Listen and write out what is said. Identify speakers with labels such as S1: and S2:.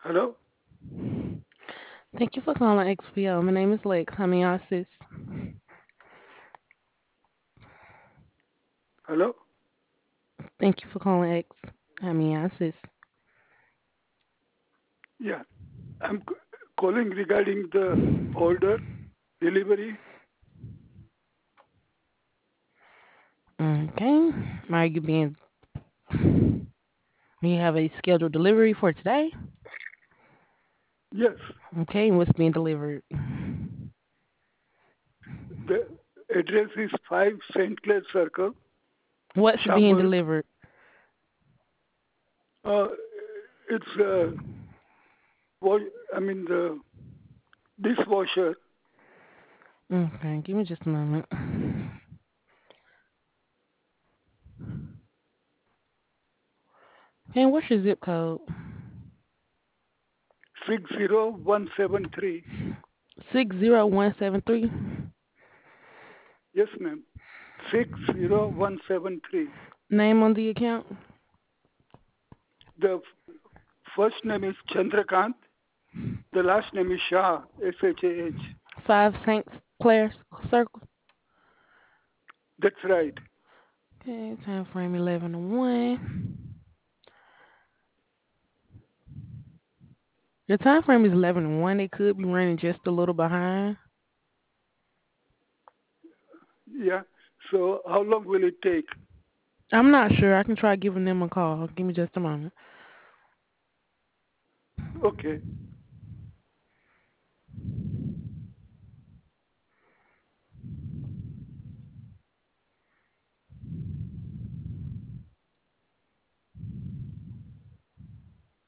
S1: Hello?
S2: Thank you for calling XPO. My name is Lex. How may I assist?
S1: Hello?
S2: Thank you for calling X. How may I assist?
S1: Yeah. I'm calling regarding the order delivery.
S2: Okay. Are you being? You have a scheduled delivery for today?
S1: Yes.
S2: Okay. What's being delivered?
S1: The address is 5 St. Clair Circle,
S2: What's being
S1: Schaumburg.
S2: delivered?
S1: Uh, it's I mean the dishwasher.
S2: Okay. Give me just a moment. Okay. What's your zip code?
S1: 60173.
S2: 60173.
S1: Yes, ma'am. 60173.
S2: Name on the account?
S1: The first name is Chandrakant. The last name is Shah, Shah.
S2: 5 Saint Clair Circle.
S1: That's right.
S2: Okay. Time frame 11 to 1. Your time frame is 11 to 1. It could be running just a little behind.
S1: Yeah. So how long will it take?
S2: I'm not sure. I can try giving them a call. Give me just a moment.
S1: Okay.